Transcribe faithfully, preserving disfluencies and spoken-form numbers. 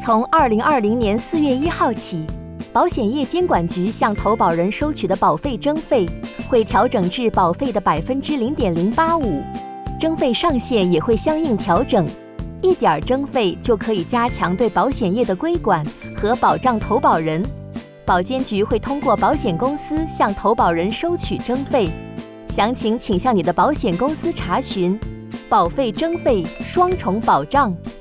从二零二零年四月一号起，保险业监管局向投保人收取的保费征费会调整至保费的百分之零点零八五，征费上限也会相应调整。一点征费就可以加强对保险业的规管和保障投保人。保监局会通过保险公司向投保人收取征费，详情请向你的保险公司查询。保费征费，双重保障。